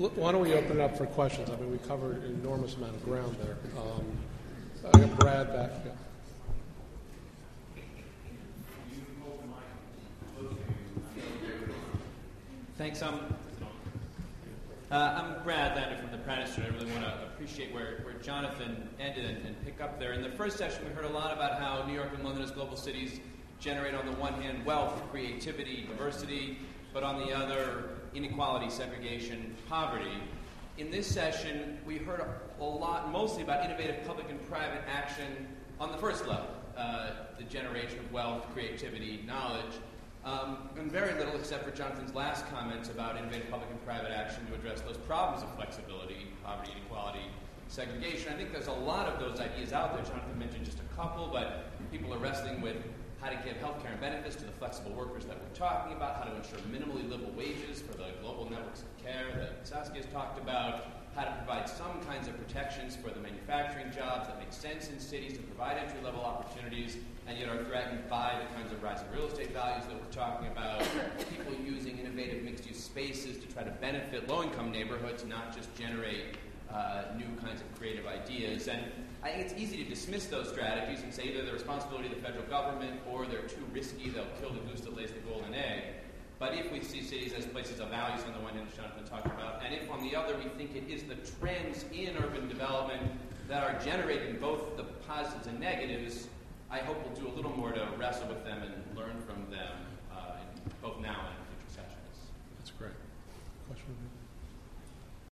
Why don't we open it up for questions? I mean, we covered an enormous amount of ground there. I got Brad back. Yeah. Thanks. I'm Brad Lander from the Pratt Institute. I really want to appreciate where Jonathan ended and pick up there. In the first session, we heard a lot about how New York and London as global cities generate, on the one hand, wealth, creativity, diversity, but on the other, inequality, segregation, poverty. In this session, we heard a lot, mostly about innovative public and private action on the first level, the generation of wealth, creativity, knowledge, and very little except for Jonathan's last comments about innovative public and private action to address those problems of flexibility, poverty, inequality, segregation. I think there's a lot of those ideas out there. Jonathan mentioned just a couple, but people are wrestling with how to give health care and benefits to the flexible workers that we're talking about, how to ensure minimally livable wages for the global networks of care that Saskia's talked about, how to provide some kinds of protections for the manufacturing jobs that make sense in cities to provide entry-level opportunities and yet are threatened by the kinds of rising real estate values that we're talking about, people using innovative mixed-use spaces to try to benefit low-income neighborhoods, not just generate new kinds of creative ideas. And I think it's easy to dismiss those strategies and say either the responsibility of the federal government or they're too risky, they'll kill the goose that lays the golden egg. But if we see cities as places of values on the one hand, as Jonathan talked about, and if on the other we think it is the trends in urban development that are generating both the positives and negatives, I hope we'll do a little more to wrestle with them and learn from them, both now and in future sessions. That's great. Question?